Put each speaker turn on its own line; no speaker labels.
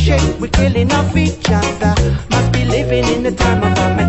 shake, we're killing off each other. Must be living in the time of our